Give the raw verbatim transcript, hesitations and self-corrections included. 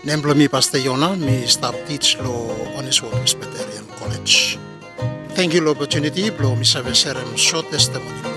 Nembla mi Pastor Yona, mi staff teach lo Oniswo Presbyterian College. Thank you, lo opportunity, blo mi save serem short testimony.